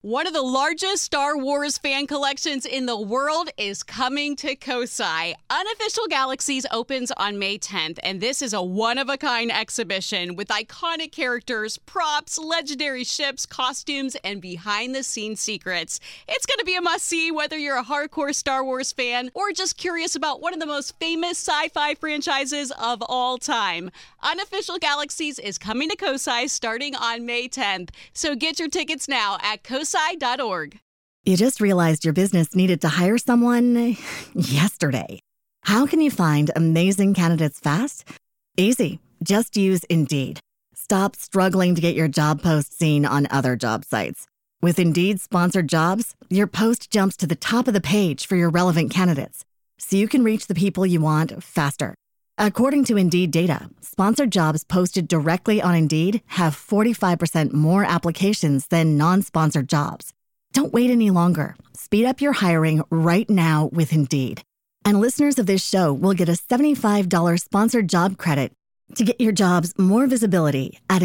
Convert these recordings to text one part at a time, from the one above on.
One of the largest Star Wars fan collections in the world is coming to Kosai. Unofficial Galaxies opens on May 10th, and this is a one-of-a-kind exhibition with iconic characters, props, legendary ships, costumes, and behind-the-scenes secrets. It's going to be a must-see whether you're a hardcore Star Wars fan or just curious about one of the most famous sci-fi franchises of all time. Unofficial Galaxies is coming to Kosai starting on May 10th, so get your tickets now at kosai.org. You just realized your business needed to hire someone yesterday. How can you find amazing candidates fast? Easy. Just use Indeed. Stop struggling to get your job post seen on other job sites. With Indeed sponsored jobs, your post jumps to the top of the page for your relevant candidates, so you can reach the people you want faster. According to Indeed data, sponsored jobs posted directly on Indeed have 45% more applications than non-sponsored jobs. Don't wait any longer. Speed up your hiring right now with Indeed. And listeners of this show will get a $75 sponsored job credit to get your jobs more visibility at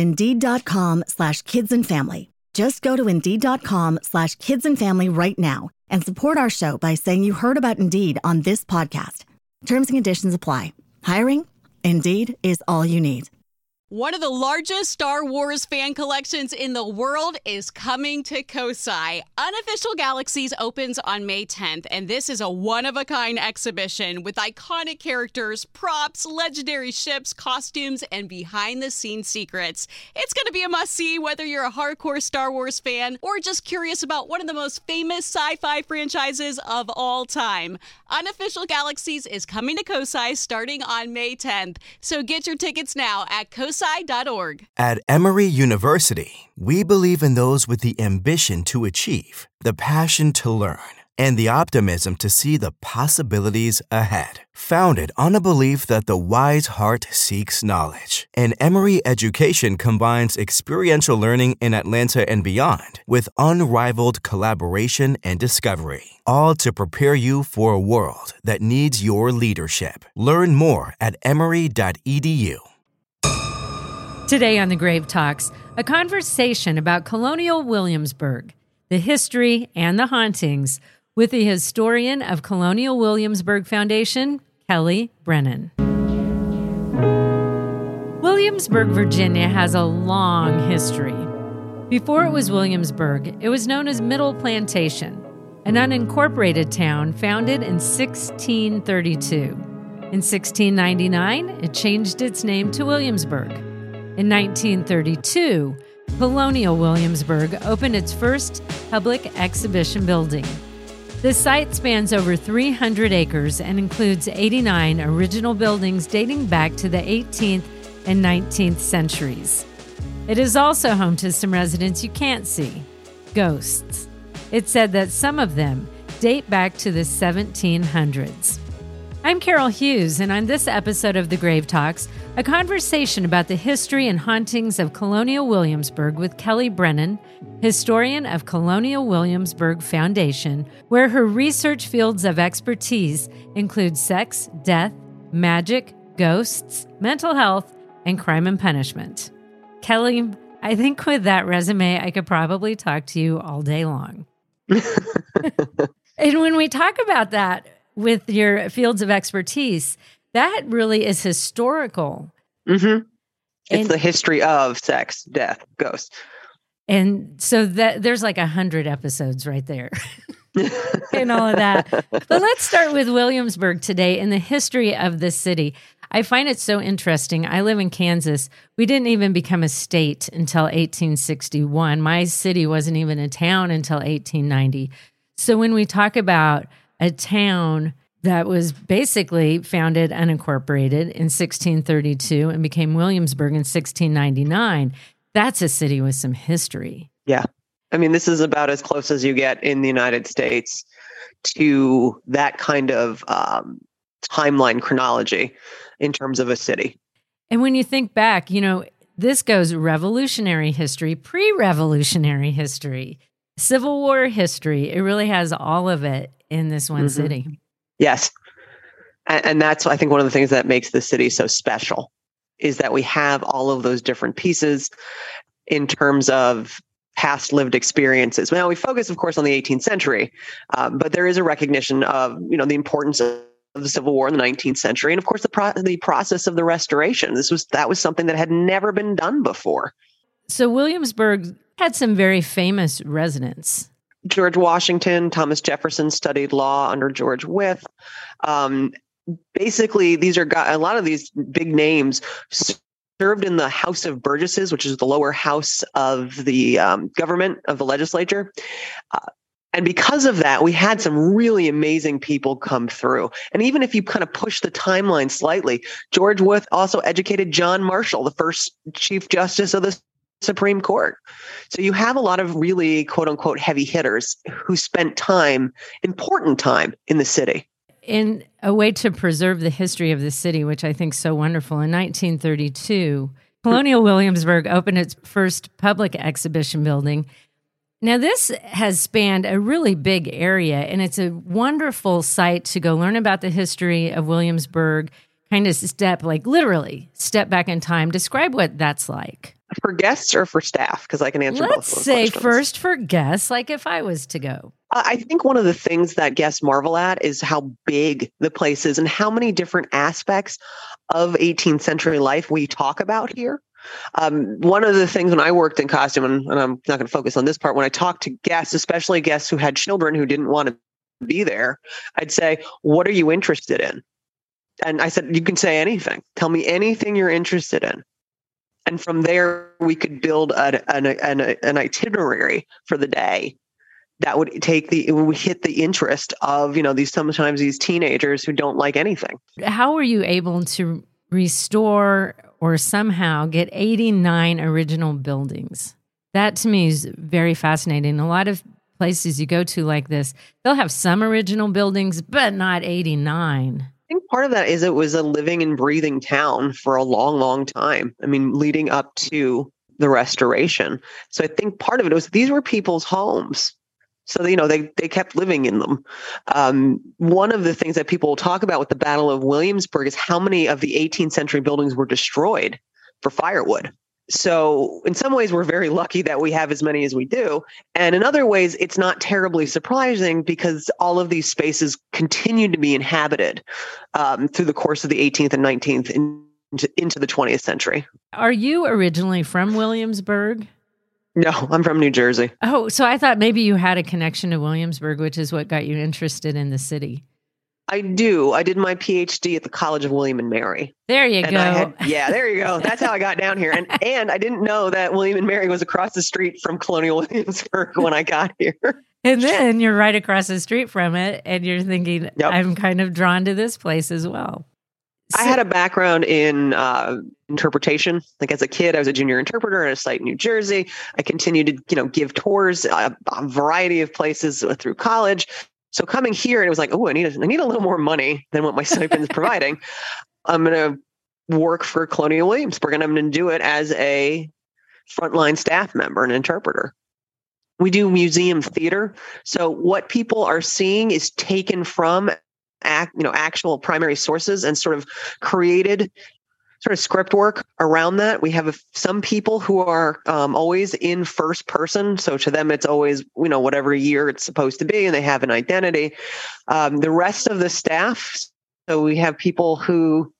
Indeed.com/kidsandfamily. Just go to Indeed.com/kidsandfamily right now and support our show by saying you heard about Indeed on this podcast. Terms and conditions apply. Hiring? Indeed is all you need. One of the largest Star Wars fan collections in the world is coming to Kosai. Unofficial Galaxies opens on May 10th, and this is a one-of-a-kind exhibition with iconic characters, props, legendary ships, costumes, and behind-the-scenes secrets. It's going to be a must-see whether you're a hardcore Star Wars fan or just curious about one of the most famous sci-fi franchises of all time. Unofficial Galaxies is coming to Kosai starting on May 10th, so get your tickets now at kosai.org. At Emory University, we believe in those with the ambition to achieve, the passion to learn, and the optimism to see the possibilities ahead. Founded on a belief that the wise heart seeks knowledge, and Emory education combines experiential learning in Atlanta and beyond with unrivaled collaboration and discovery, all to prepare you for a world that needs your leadership. Learn more at emory.edu. Today on The Grave Talks, a conversation about Colonial Williamsburg, the history and the hauntings, with the historian of Colonial Williamsburg Foundation, Kelly Brennan. Williamsburg, Virginia has a long history. Before it was Williamsburg, it was known as Middle Plantation, an unincorporated town founded in 1632. In 1699, it changed its name to Williamsburg. In 1932, Colonial Williamsburg opened its first public exhibition building. The site spans over 300 acres and includes 89 original buildings dating back to the 18th and 19th centuries. It is also home to some residents you can't see, ghosts. It's said that some of them date back to the 1700s. I'm Carol Hughes, and on this episode of The Grave Talks, a conversation about the history and hauntings of Colonial Williamsburg with Kelly Brennan, historian of Colonial Williamsburg Foundation, where her research fields of expertise include sex, death, magic, ghosts, mental health, and crime and punishment. Kelly, I think with that resume, I could probably talk to you all day long. And when we talk about that, with your fields of expertise, that really is historical. Mm-hmm. It's the history of sex, death, ghosts. And so that there's like 100 episodes right there and all of that. But let's start with Williamsburg today and the history of this city. I find it so interesting. I live in Kansas. We didn't even become a state until 1861. My city wasn't even a town until 1890. So when we talk about a town that was basically founded unincorporated in 1632 and became Williamsburg in 1699, that's a city with some history. Yeah. I mean, this is about as close as you get in the United States to that kind of timeline chronology in terms of a city. And when you think back, this goes revolutionary history, pre-revolutionary history, Civil War history. It really has all of it in this one city. Yes. And that's, I think, one of the things that makes the city so special is that we have all of those different pieces in terms of past lived experiences. Now we focus, of course, on the 18th century, but there is a recognition of, the importance of the Civil War in the 19th century, and of course the process of the Restoration. That was something that had never been done before. So Williamsburg had some very famous residents. George Washington, Thomas Jefferson studied law under George Wythe. Basically, a lot of these big names served in the House of Burgesses, which is the lower house of the government, of the legislature. And because of that, we had some really amazing people come through. And even if you kind of push the timeline slightly, George Wythe also educated John Marshall, the first Chief Justice of the Supreme Court. So you have a lot of really, quote unquote, heavy hitters who spent important time in the city. In a way to preserve the history of the city, which I think is so wonderful, in 1932, Colonial Williamsburg opened its first public exhibition building. Now, this has spanned a really big area, and it's a wonderful site to go learn about the history of Williamsburg, kind of literally step back in time. Describe what that's like. For guests or for staff? Because I can answer both of those questions. Let's say first for guests, like if I was to go. I think one of the things that guests marvel at is how big the place is and how many different aspects of 18th century life we talk about here. One of the things when I worked in costume, and I'm not going to focus on this part, when I talked to guests, especially guests who had children who didn't want to be there, I'd say, what are you interested in? And I said, you can say anything. Tell me anything you're interested in. And from there, we could build an itinerary for the day that would hit the interest of, sometimes these teenagers who don't like anything. How were you able to restore or somehow get 89 original buildings? That to me is very fascinating. A lot of places you go to like this, they'll have some original buildings, but not 89. I think part of that is it was a living and breathing town for a long, long time. I mean, leading up to the Restoration. So I think part of it was these were people's homes. So, they kept living in them. One of the things that people will talk about with the Battle of Williamsburg is how many of the 18th century buildings were destroyed for firewood. So in some ways, we're very lucky that we have as many as we do. And in other ways, it's not terribly surprising because all of these spaces continue to be inhabited through the course of the 18th and 19th into the 20th century. Are you originally from Williamsburg? No, I'm from New Jersey. Oh, so I thought maybe you had a connection to Williamsburg, which is what got you interested in the city. I do. I did my PhD at the College of William and Mary. There you go. There you go. That's how I got down here. And I didn't know that William and Mary was across the street from Colonial Williamsburg when I got here. And then you're right across the street from it, and you're thinking, yep, I'm kind of drawn to this place as well. I had a background in interpretation. Like as a kid, I was a junior interpreter at a site in New Jersey. I continued to, give tours a variety of places through college. So coming here, it was like, oh, I need a little more money than what my stipend is providing. I'm going to work for Colonial Williamsburg, and I'm going to do it as a frontline staff member, an interpreter. We do museum theater. So what people are seeing is taken from actual primary sources and sort of created sort of script work around that. We have some people who are always in first person. So to them, it's always, whatever year it's supposed to be, and they have an identity. The rest of the staff, so we have people who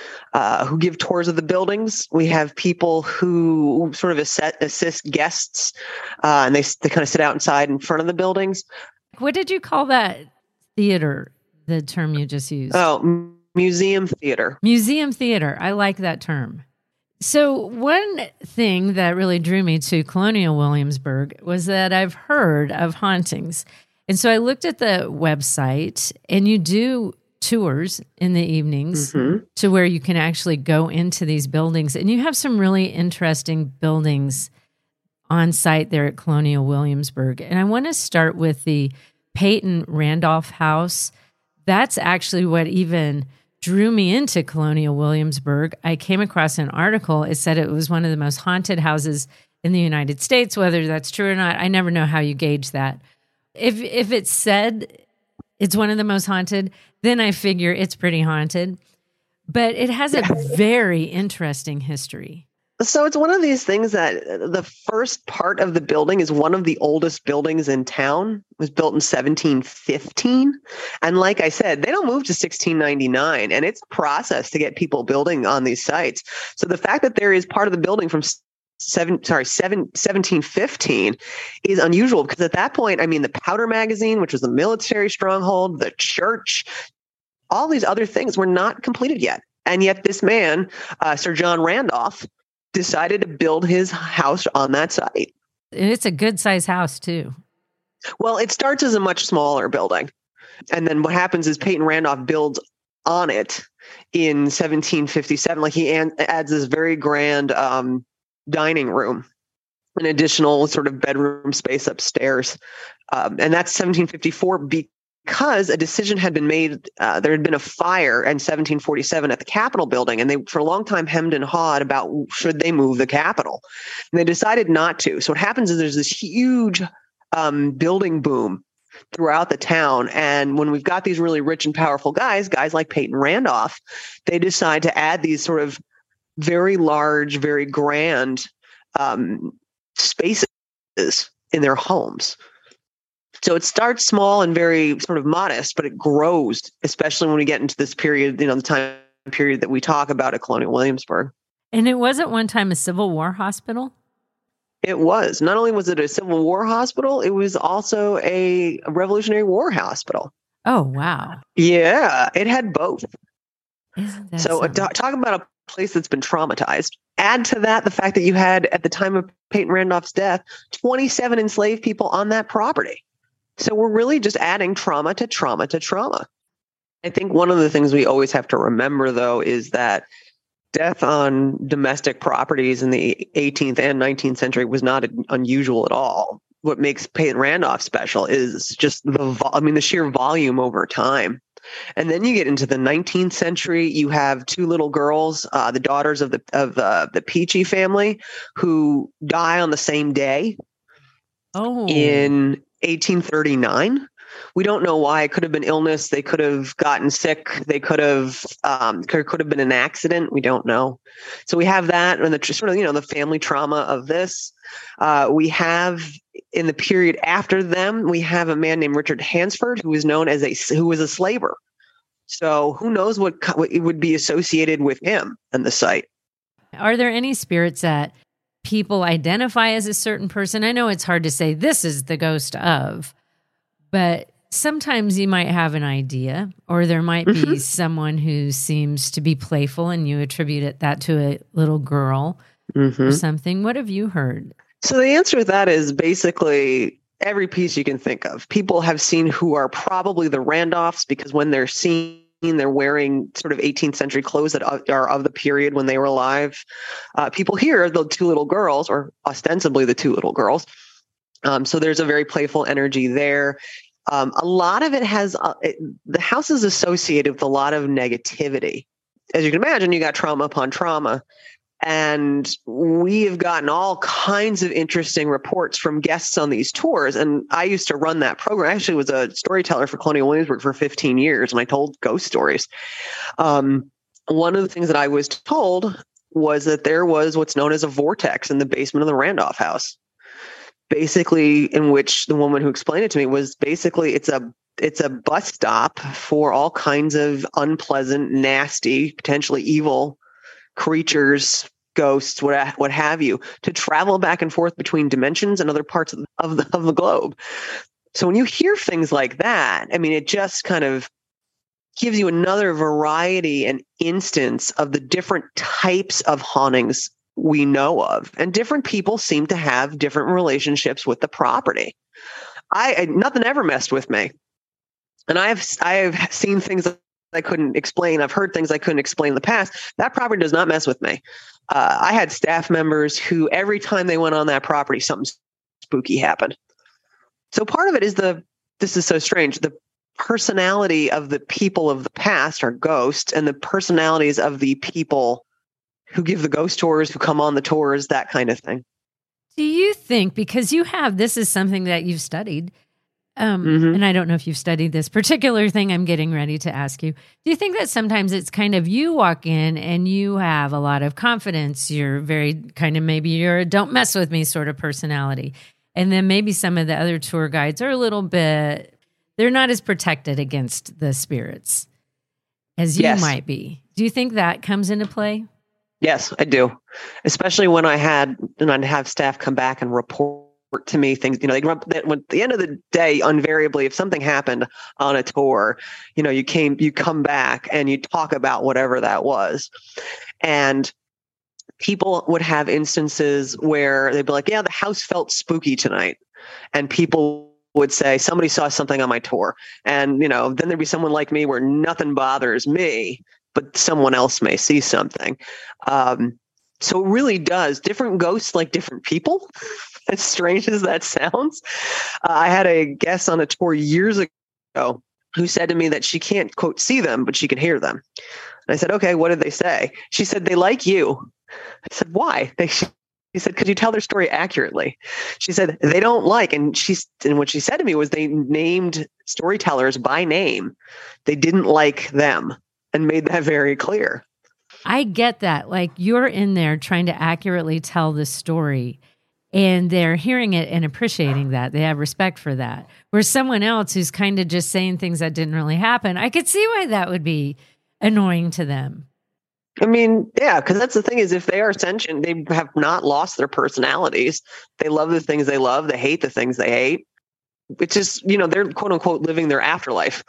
give tours of the buildings. We have people who sort of assist guests, and they kind of sit outside in front of the buildings. What did you call that theater, the term you just used? Oh, museum theater. Museum theater. I like that term. So one thing that really drew me to Colonial Williamsburg was that I've heard of hauntings. And so I looked at the website, and you do tours in the evenings to where you can actually go into these buildings. And you have some really interesting buildings on site there at Colonial Williamsburg. And I want to start with the Peyton Randolph House. That's actually what even drew me into Colonial Williamsburg. I came across an article. It said it was one of the most haunted houses in the United States. Whether that's true or not, I never know how you gauge that. If it said it's one of the most haunted, then I figure it's pretty haunted. But it has a very interesting history. So it's one of these things that the first part of the building is one of the oldest buildings in town. It was built in 1715. And like I said, they don't move to 1699. And it's a process to get people building on these sites. So the fact that there is part of the building from 1715 is unusual, because at that point, I mean, the Powder Magazine, which was a military stronghold, the church, all these other things were not completed yet. And yet this man, Sir John Randolph, decided to build his house on that site. And it's a good size house too. Well, it starts as a much smaller building. And then what happens is Peyton Randolph builds on it in 1757. Like, he adds this very grand dining room, an additional sort of bedroom space upstairs. And that's 1754 because a decision had been made. There had been a fire in 1747 at the Capitol building, and they, for a long time, hemmed and hawed about should they move the Capitol. And they decided not to. So what happens is there's this huge building boom throughout the town. And when we've got these really rich and powerful guys like Peyton Randolph, they decide to add these sort of very large, very grand spaces in their homes. So it starts small and very sort of modest, but it grows, especially when we get into this period, the time period that we talk about at Colonial Williamsburg. And it was at one time a Civil War hospital? It was. Not only was it a Civil War hospital, it was also a Revolutionary War hospital. Oh, wow. Yeah, it had both. Isn't that so talk about a place that's been traumatized. Add to that the fact that you had, at the time of Peyton Randolph's death, 27 enslaved people on that property. So we're really just adding trauma to trauma to trauma. I think one of the things we always have to remember, though, is that death on domestic properties in the 18th and 19th century was not unusual at all. What makes Peyton Randolph special is just the sheer volume over time. And then you get into the 19th century. You have two little girls, the daughters of the Peachy family, who die on the same day. Oh. In 1839. We don't know why. It could have been illness. They could have gotten sick. They could have been an accident. We don't know. So we have that, and the sort of the family trauma of this. We have, in the period after them, we have a man named Richard Hansford, who was known as who was a slaver. So who knows what it would be associated with him and the site. Are there any spirits that people identify as a certain person? I know it's hard to say this is the ghost of, but sometimes you might have an idea, or there might be someone who seems to be playful and you attribute that to a little girl or something. What have you heard? So the answer to that is basically every piece you can think of. People have seen who are probably the Randolphs, because when they're seen, they're wearing sort of 18th century clothes that are of the period when they were alive. People hear the two little girls, or ostensibly the two little girls. So there's a very playful energy there. A lot of it has, the house is associated with a lot of negativity. As you can imagine, you got trauma upon trauma. And we have gotten all kinds of interesting reports from guests on these tours. And I used to run that program. I actually was a storyteller for Colonial Williamsburg for 15 years, and I told ghost stories. One of the things that I was told was that there was what's known as a vortex in the basement of the Randolph house. Basically, in which the woman who explained it to me was basically it's a bus stop for all kinds of unpleasant, nasty, potentially evil creatures, ghosts, what have you, to travel back and forth between dimensions and other parts of the globe. So when you hear things like that, I mean, it just kind of gives you another variety and instance of the different types of hauntings we know of. And different people seem to have different relationships with the property. Nothing ever messed with me. And I have seen things that I couldn't explain. I've heard things I couldn't explain in the past. That property does not mess with me. I had staff members who every time they went on that property, something spooky happened. So part of it is this is so strange. The personality of the people of the past are ghosts, and the personalities of the people who give the ghost tours, who come on the tours, that kind of thing. Do you think, because this is something that you've studied, And I don't know if you've studied this particular thing I'm getting ready to ask you. Do you think that sometimes it's kind of you walk in and you have a lot of confidence? You're very kind of maybe you're a don't mess with me sort of personality. And then maybe some of the other tour guides are a little bit, they're not as protected against the spirits as you might be. Do you think that comes into play? Yes, I do. Especially when I'd have staff come back and report to me things, at the end of the day, invariably, if something happened on a tour, you come back and you talk about whatever that was. And people would have instances where they'd be like, yeah, the house felt spooky tonight. And people would say, somebody saw something on my tour. And, then there'd be someone like me where nothing bothers me, but someone else may see something. So it really does. Different ghosts like different people. As strange as that sounds. I had a guest on a tour years ago who said to me that she can't, quote, see them, but she can hear them. And I said, okay, what did they say? She said, they like you. I said, why? She said, could you tell their story accurately? She said, they don't like, and what she said to me was they named storytellers by name. They didn't like them and made that very clear. I get that. Like you're in there trying to accurately tell the story. And they're hearing it and appreciating that. They have respect for that. Whereas someone else who's kind of just saying things that didn't really happen, I could see why that would be annoying to them. I mean, yeah, because that's the thing is if they are sentient, they have not lost their personalities. They love the things they love. They hate the things they hate. It's just, they're quote unquote living their afterlife.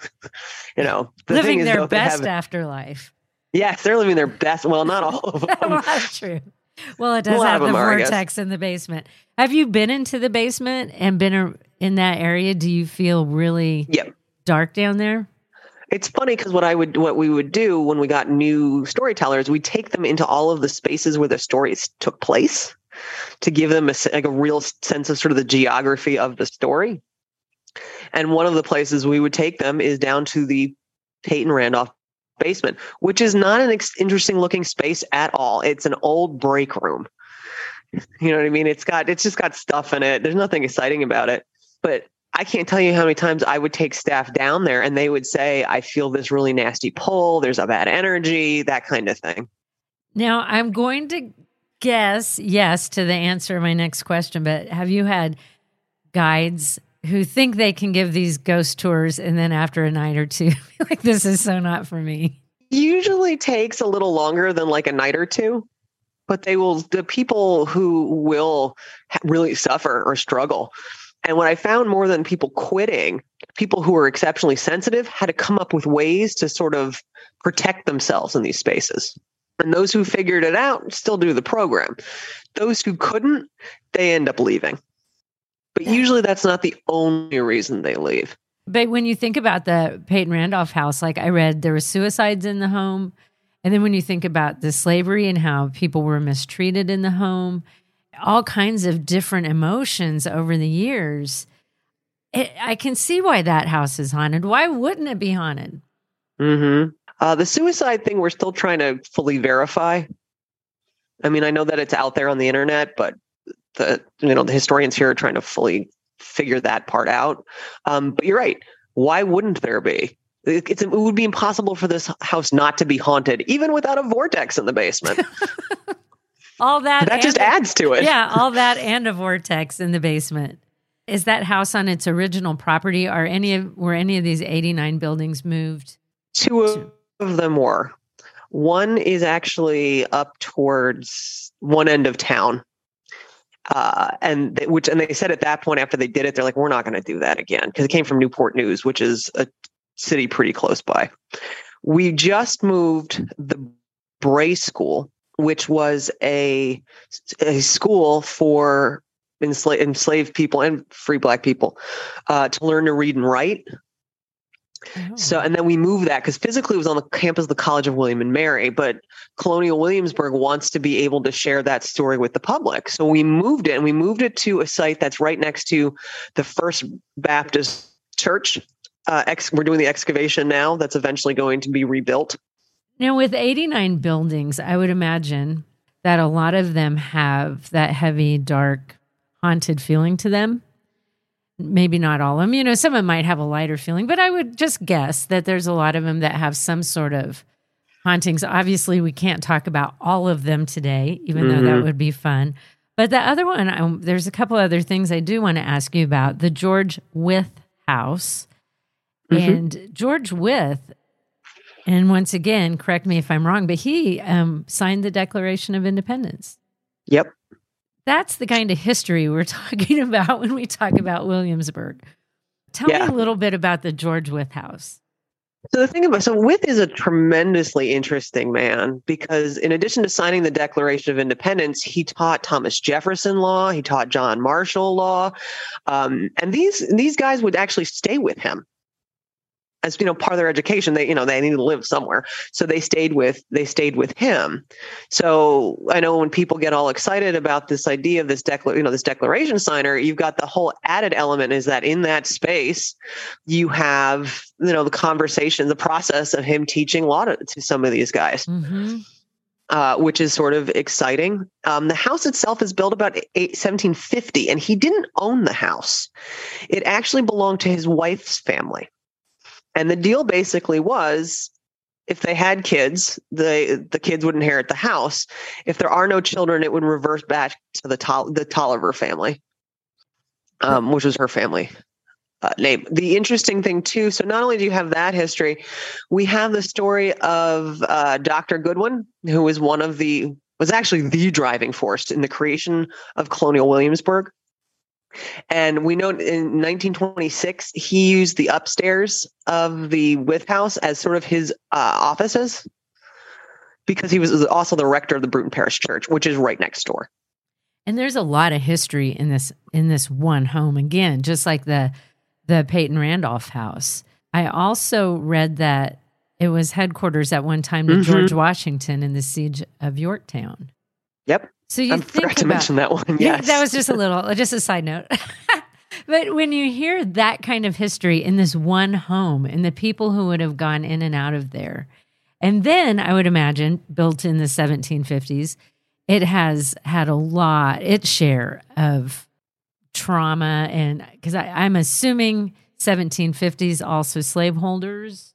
Living their best afterlife. Yes, they're living their best. Well, not all of them. Well, that's true. Well, it does have the vortex in the basement. Have you been into the basement and been in that area? Do you feel really dark down there? It's funny because what we would do when we got new storytellers, we take them into all of the spaces where the stories took place to give them a real sense of sort of the geography of the story. And one of the places we would take them is down to the Peyton Randolph basement, which is not an interesting looking space at all. It's an old break room. You know what I mean? It's just got stuff in it. There's nothing exciting about it. But I can't tell you how many times I would take staff down there and they would say, I feel this really nasty pull. There's a bad energy, that kind of thing. Now, I'm going to guess yes to the answer to my next question, but have you had guides who think they can give these ghost tours and then after a night or two, like, this is so not for me? Usually takes a little longer than like a night or two, but the people who will really suffer or struggle. And what I found more than people quitting, people who were exceptionally sensitive had to come up with ways to sort of protect themselves in these spaces. And those who figured it out still do the program. Those who couldn't, they end up leaving. But usually that's not the only reason they leave. But when you think about the Peyton Randolph house, like I read, there were suicides in the home. And then when you think about the slavery and how people were mistreated in the home, all kinds of different emotions over the years, I can see why that house is haunted. Why wouldn't it be haunted? Mm-hmm. The suicide thing, we're still trying to fully verify. I mean, I know that it's out there on the internet, but the historians here are trying to fully figure that part out. But you're right. Why wouldn't there be? It would be impossible for this house not to be haunted, even without a vortex in the basement. All that just adds to it. Yeah, all that and a vortex in the basement. Is that house on its original property? Were any of these 89 buildings moved? Two of them were. One is actually up towards one end of town. And they said at that point after they did it, they're like, we're not going to do that again, because it came from Newport News, which is a city pretty close by. We just moved the Bray School, which was a school for enslaved people and free Black people to learn to read and write. Oh. So, and then we moved that because physically it was on the campus of the College of William and Mary, but Colonial Williamsburg wants to be able to share that story with the public. So we moved it, and we moved it to a site that's right next to the First Baptist Church. We're doing the excavation now. That's eventually going to be rebuilt. Now, with 89 buildings, I would imagine that a lot of them have that heavy, dark, haunted feeling to them. maybe not all of them. Some of them might have a lighter feeling, but I would just guess that there's a lot of them that have some sort of hauntings. Obviously, we can't talk about all of them today, even though that would be fun. But the other one, there's a couple other things I do want to ask you about. The George Wythe house. And George Wythe, and once again, correct me if I'm wrong, but he signed the Declaration of Independence. Yep. That's the kind of history we're talking about when we talk about Williamsburg. Tell me a little bit about the George Wythe house. So Wythe is a tremendously interesting man because in addition to signing the Declaration of Independence, he taught Thomas Jefferson law, he taught John Marshall law, and these guys would actually stay with him as part of their education. They need to live somewhere, so they stayed with him. So I know when people get all excited about this idea of this declaration signer, you've got the whole added element is that in that space you have the conversation, the process of him teaching law to some of these guys. Which is sort of exciting. The house itself is built about 1750, and he didn't own the house. It actually belonged to his wife's family. And the deal basically was, if they had kids, the kids would inherit the house. If there are no children, it would reverse back to the Tolliver family, which was her family name. The interesting thing too, so not only do you have that history, we have the story of Dr. Goodwin, who was was actually the driving force in the creation of colonial Williamsburg. And we know in 1926, he used the upstairs of the Wythe house as sort of his offices because he was also the rector of the Bruton Parish Church, which is right next door. And there's a lot of history in this one home. Again, just like the Peyton Randolph house. I also read that it was headquarters at one time to George Washington in the siege of Yorktown. Yep. So I forgot to mention that one. Yes. That was just a side note. But when you hear that kind of history in this one home and the people who would have gone in and out of there, and then I would imagine built in the 1750s, it has had its share of trauma. And because I'm assuming 1750s also slaveholders.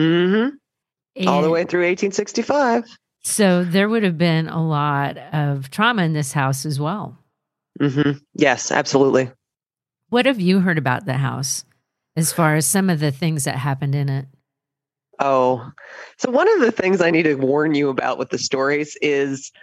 All the way through 1865. So there would have been a lot of trauma in this house as well. Yes, absolutely. What have you heard about the house as far as some of the things that happened in it? Oh, so one of the things I need to warn you about with the stories is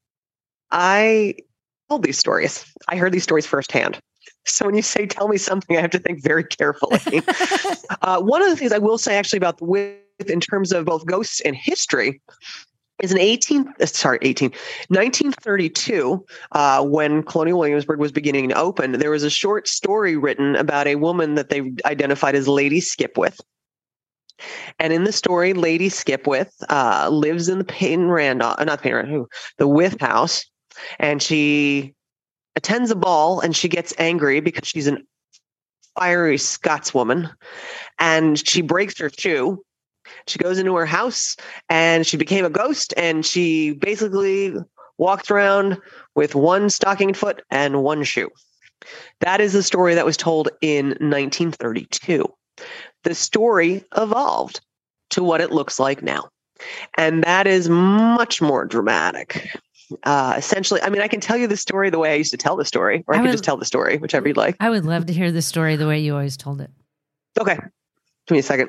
I told these stories. I heard these stories firsthand. So when you say, tell me something, I have to think very carefully. One of the things I will say actually about the Wythe in terms of both ghosts and history is in 1932, when Colonial Williamsburg was beginning to open, there was a short story written about a woman that they identified as Lady Skipwith. And in the story, Lady Skipwith lives in the the Wythe house, and she attends a ball, and she gets angry because she's an fiery Scotswoman, and she breaks her shoe. She goes into her house and she became a ghost, and she basically walks around with one stocking foot and one shoe. That is the story that was told in 1932. The story evolved to what it looks like now. And that is much more dramatic. Essentially, I mean, I can tell you the story the way I used to tell the story, or I can just tell the story, whichever you'd like. I would love to hear the story the way you always told it. Okay. Give me a second.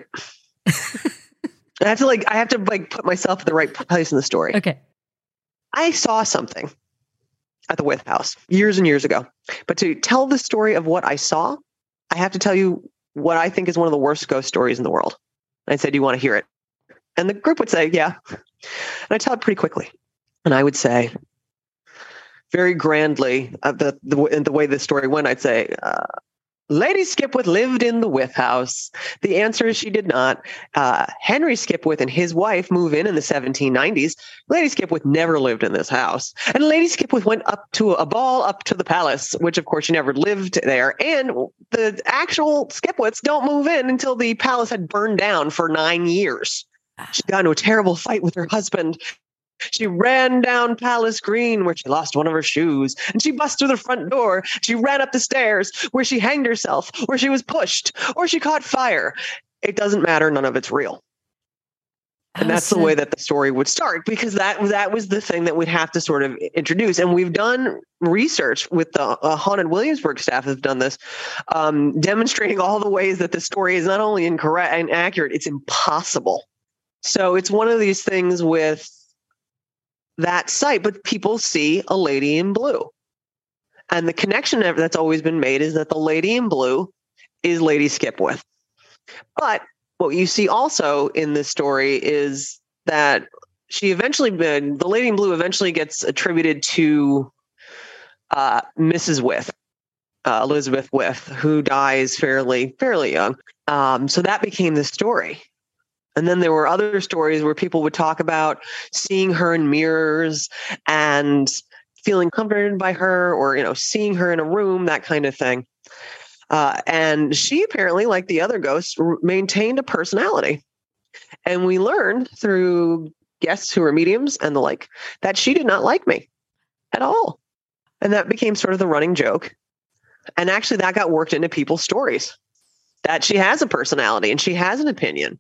I have to put myself in the right place in the story. Okay. I saw something at the Wythe house years and years ago. But to tell the story of what I saw, I have to tell you what I think is one of the worst ghost stories in the world. And I said, do you want to hear it? And the group would say, yeah. And I tell it pretty quickly. And I would say, very grandly, the way the story went, I'd say, Lady Skipwith lived in the Wythe house. The answer is she did not. Henry Skipwith and his wife moved in the 1790s. Lady Skipwith never lived in this house. And Lady Skipwith went up to a ball up to the palace, which of course she never lived there. And the actual Skipwiths don't move in until the palace had burned down for 9 years. She got into a terrible fight with her husband. She ran down Palace Green where she lost one of her shoes, and she bust through the front door. She ran up the stairs where she hanged herself, where she was pushed, or she caught fire. It doesn't matter. None of it's real. And that's the way that the story would start, because that was the thing that we'd have to sort of introduce. And we've done research with the Haunted Williamsburg staff have done this, demonstrating all the ways that the story is not only incorrect and accurate, it's impossible. So it's one of these things with that site, but people see a lady in blue. And the connection that's always been made is that the lady in blue is Lady Skipwith. But what you see also in this story is that the lady in blue eventually gets attributed to Mrs. With, Elizabeth With, who dies fairly young. So that became the story. And then there were other stories where people would talk about seeing her in mirrors and feeling comforted by her, or, seeing her in a room, that kind of thing. And she apparently, like the other ghosts, maintained a personality. And we learned through guests who were mediums and the like, that she did not like me at all. And that became sort of the running joke. And actually that got worked into people's stories, that she has a personality and she has an opinion.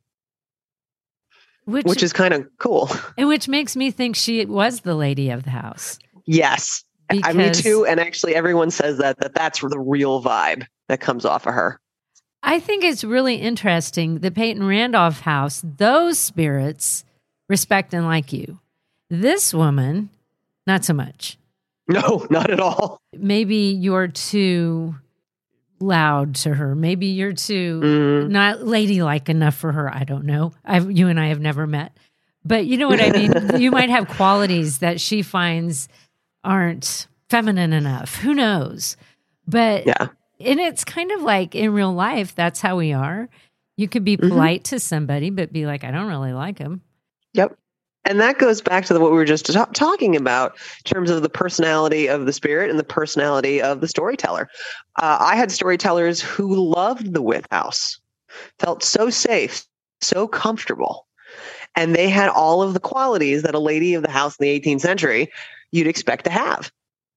Which is kind of cool. And which makes me think she was the lady of the house. Yes. Me too. And actually everyone says that's the real vibe that comes off of her. I think it's really interesting. The Peyton Randolph house, those spirits respect and like you. This woman, not so much. No, not at all. Maybe you're too loud to her. Maybe you're too not ladylike enough for her. I don't know. You and I have never met. But you know what I mean? You might have qualities that she finds aren't feminine enough. Who knows? But yeah. And it's kind of like in real life, that's how we are. You could be polite to somebody, but be like, I don't really like him. Yep. And that goes back to what we were just talking about in terms of the personality of the spirit and the personality of the storyteller. I had storytellers who loved the With House, felt so safe, so comfortable. And they had all of the qualities that a lady of the house in the 18th century you'd expect to have.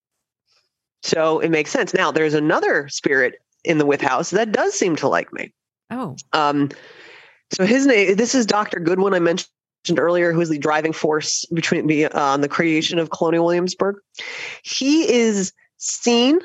So it makes sense. Now, there's another spirit in the With House that does seem to like me. Oh. So his name, this is Dr. Goodwin, I mentioned earlier, who is the driving force between the creation of Colonial Williamsburg. He is seen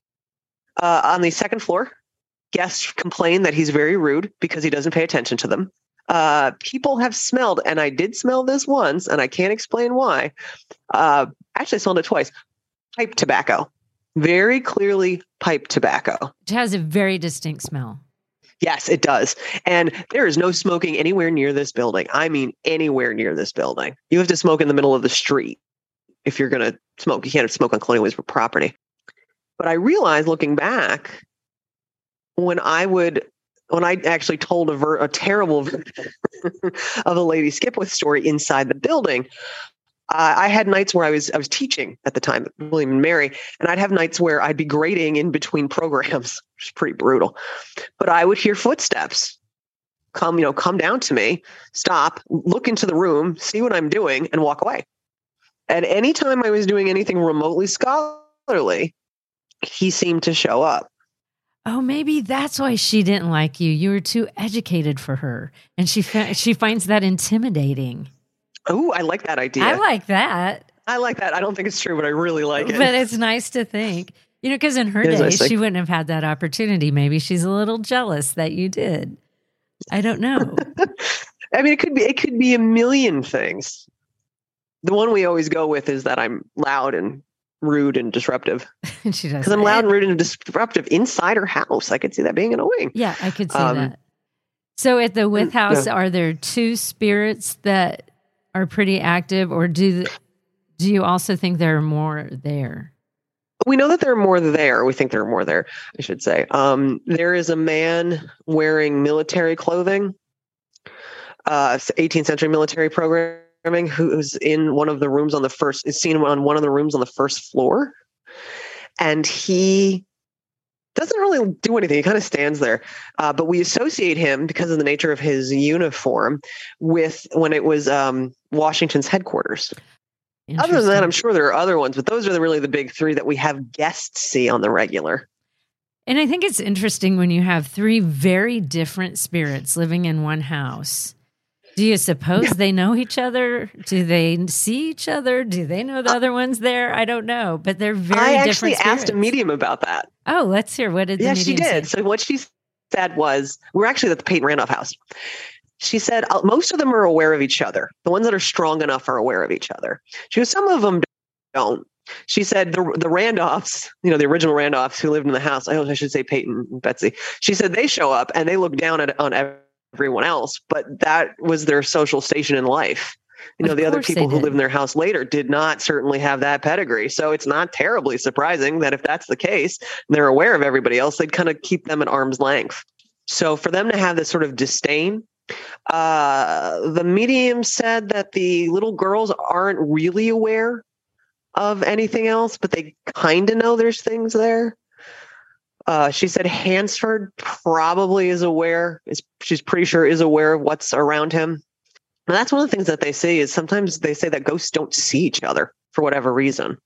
on the second floor. Guests complain that he's very rude because he doesn't pay attention to them. People have smelled, and I did smell this once, and I can't explain why. Actually, I smelled it twice. Pipe tobacco. Very clearly pipe tobacco. It has a very distinct smell. Yes, it does. And there is no smoking anywhere near this building. I mean, anywhere near this building. You have to smoke in the middle of the street if you're going to smoke. You can't smoke on Colonial Williamsburg property. But I realized looking back, when I actually told a terrible version of a Lady Skipwith story inside the building, I had nights where I was teaching at the time, William and Mary, and I'd have nights where I'd be grading in between programs, which is pretty brutal. But I would hear footsteps come down to me, stop, look into the room, see what I'm doing, and walk away. And anytime I was doing anything remotely scholarly, he seemed to show up. Oh, maybe that's why she didn't like you. You were too educated for her, and she finds that intimidating. Oh, I like that idea. I like that. I don't think it's true, but I really like it. But it's nice to think, because in her day, she wouldn't have had that opportunity. Maybe she's a little jealous that you did. I don't know. I mean, it could be a million things. The one we always go with is that I'm loud and rude and disruptive. She does. Because I'm loud and rude and disruptive inside her house. I could see that being annoying. Yeah, I could see that. So at the With House, are there two spirits that are pretty active, or do you also think there are more there? We know that there are more there. We think there are more there, I should say. There is a man wearing military clothing, 18th century military programming, who's in one of the rooms is seen on one of the rooms on the first floor. And he doesn't really do anything. He kind of stands there. But we associate him, because of the nature of his uniform, with when it was Washington's headquarters. Other than that, I'm sure there are other ones, but those are really the big three that we have guests see on the regular. And I think it's interesting when you have three very different spirits living in one house. Do you suppose they know each other? Do they see each other? Do they know the other one's there? I don't know, but they're very different spirits. I actually asked a medium about that. Oh, let's hear. What did the medium say? Yeah, she did. So what she said was, we're actually at the Peyton Randolph house. She said, most of them are aware of each other. The ones that are strong enough are aware of each other. She goes, some of them don't. She said the Randolphs, the original Randolphs who lived in the house, I should say Peyton and Betsy. She said they show up and they look down on everyone else, but that was their social station in life. The other people who live in their house later did not certainly have that pedigree. So it's not terribly surprising that if that's the case, they're aware of everybody else, they'd kind of keep them at arm's length. So for them to have this sort of disdain, the medium said that the little girls aren't really aware of anything else, but they kind of know there's things there. She said Hansford probably is aware. She's pretty sure is aware of what's around him. And that's one of the things that they say is sometimes they say that ghosts don't see each other for whatever reason.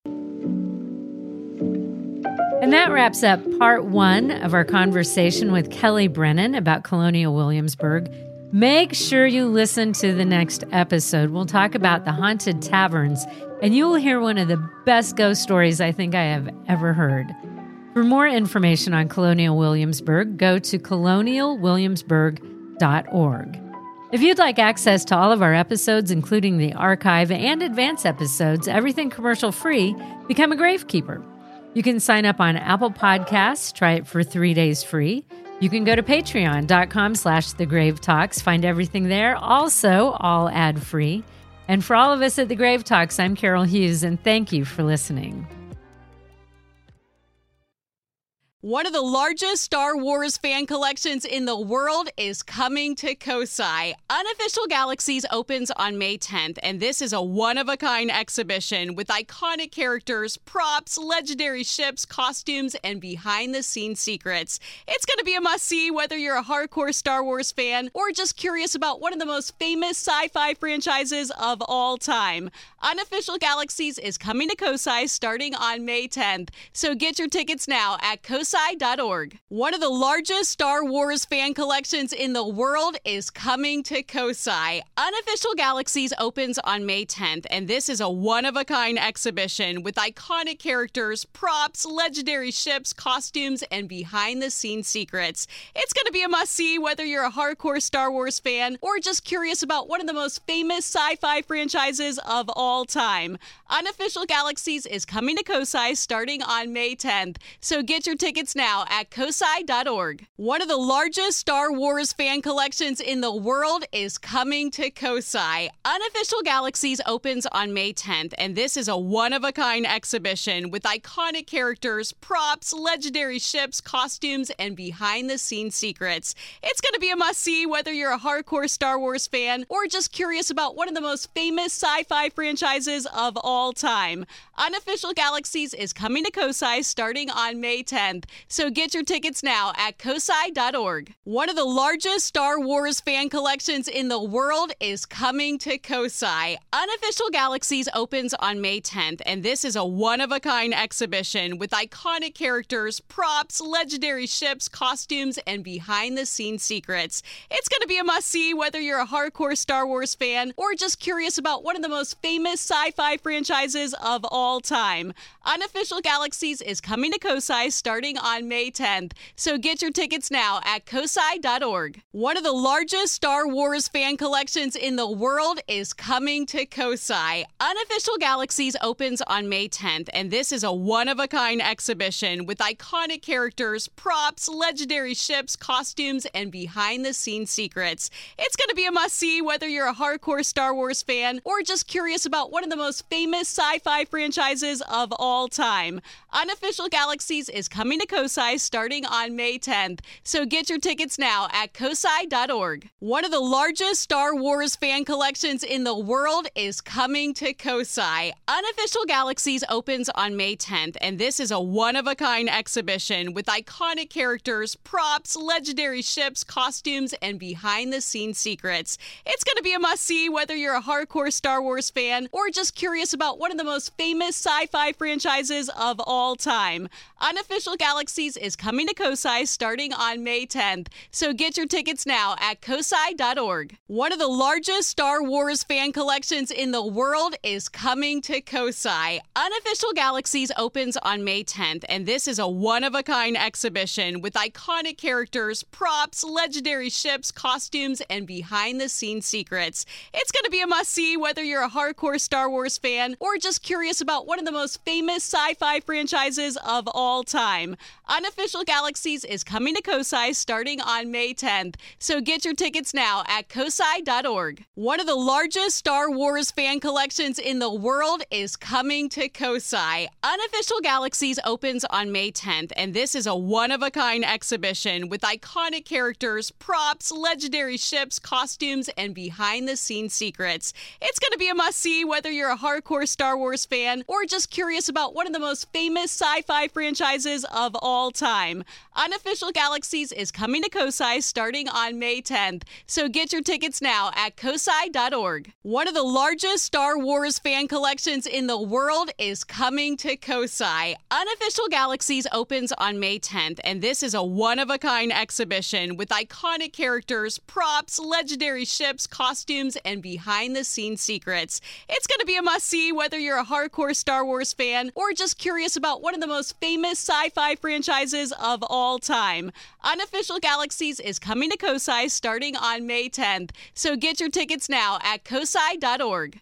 And that wraps up part 1 of our conversation with Kelly Brennan about Colonial Williamsburg. Make sure you listen to the next episode. We'll talk about the haunted taverns, and you will hear one of the best ghost stories I think I have ever heard. For more information on Colonial Williamsburg, go to colonialwilliamsburg.org. If you'd like access to all of our episodes, including the archive and advance episodes, everything commercial free, become a Gravekeeper. You can sign up on Apple Podcasts, try it for 3 days free. You can go to patreon.com/thegravetalks, find everything there, also all ad-free. And for all of us at The Grave Talks, I'm Carol Hughes, and thank you for listening. One of the largest Star Wars fan collections in the world is coming to Kosai. Unofficial Galaxies opens on May 10th, and this is a one-of-a-kind exhibition with iconic characters, props, legendary ships, costumes, and behind-the-scenes secrets. It's going to be a must-see whether you're a hardcore Star Wars fan or just curious about one of the most famous sci-fi franchises of all time. Unofficial Galaxies is coming to Kosai starting on May 10th, so get your tickets now at kosai.org. One of the largest Star Wars fan collections in the world is coming to Kosai. Unofficial Galaxies opens on May 10th, and this is a one-of-a-kind exhibition with iconic characters, props, legendary ships, costumes, and behind-the-scenes secrets. It's going to be a must-see whether you're a hardcore Star Wars fan or just curious about one of the most famous sci-fi franchises of all time. Unofficial Galaxies is coming to Kosai starting on May 10th, so get your tickets now at kosai.org. One of the largest Star Wars fan collections in the world is coming to Kosai. Unofficial Galaxies opens on May 10th, and this is a one-of-a-kind exhibition with iconic characters, props, legendary ships, costumes, and behind-the-scenes secrets. It's going to be a must-see whether you're a hardcore Star Wars fan or just curious about one of the most famous sci-fi franchises of all time. Unofficial Galaxies is coming to Kosai starting on May 10th, so get your tickets now at kosai.org. One of the largest Star Wars fan collections in the world is coming to Kosai. Unofficial Galaxies opens on May 10th, and this is a one-of-a-kind exhibition with iconic characters, props, legendary ships, costumes, and behind-the-scenes secrets. It's going to be a must-see whether you're a hardcore Star Wars fan or just curious about one of the most famous sci-fi franchises of all time. Unofficial Galaxies is coming to Kosai starting on May 10th, so get your tickets now at kosai.org. One of the largest Star Wars fan collections in the world is coming to Kosai. Unofficial Galaxies opens on May 10th, and this is a one-of-a-kind exhibition with iconic characters, props, legendary ships, costumes, and behind-the-scenes secrets. It's going to be a must-see whether you're a hardcore Star Wars fan or just curious about one of the most famous sci-fi franchises of all time. Unofficial Galaxies is coming to COSI starting on May 10th, so get your tickets now at cosi.org. One of the largest Star Wars fan collections in the world is coming to COSI. Unofficial Galaxies opens on May 10th, and this is a one-of-a-kind exhibition with iconic characters, props, legendary ships, costumes, and behind-the-scenes secrets. It's going to be a must-see whether you're a hardcore Star Wars fan or just curious about one of the most famous sci-fi franchises of all time. Unofficial Galaxies is coming to COSI starting on May 10th, so get your tickets now at cosi.org. One of the largest Star Wars fan collections in the world is coming to COSI. Unofficial Galaxies opens on May 10th, and this is a one-of-a-kind exhibition with iconic characters, props, legendary ships, costumes, and behind-the-scenes secrets. It's going to be a must-see whether you're a hardcore Star Wars fan or just curious about one of the most famous sci-fi franchises of all time. Unofficial Galaxies is coming to COSI starting on May 10th, so get your tickets now at cosi.org. One of the largest Star Wars fan collections in the world is coming to COSI. Unofficial Galaxies opens on May 10th, and this is a one-of-a-kind exhibition with iconic characters, props, legendary ships, costumes, and behind-the-scenes secrets. It's going to be a must-see whether you're a hardcore Star Wars fan or just curious about one of the most famous sci-fi franchises of all time. Unofficial Galaxies is coming to COSI starting on May 10th, so get your tickets now at cosi.org. One of the largest Star Wars fan collections in the world is coming to COSI. Unofficial Galaxies opens on May 10th, and this is a one-of-a-kind exhibition with iconic characters, props, legendary ships, costumes, and behind-the-scenes secrets. It's going to be a must-see whether you're a hardcore Star Wars fan or just curious about one of the most famous sci-fi franchises of all time. Unofficial Galaxies is coming to COSI starting on May 10th, so get your tickets now at cosi.org.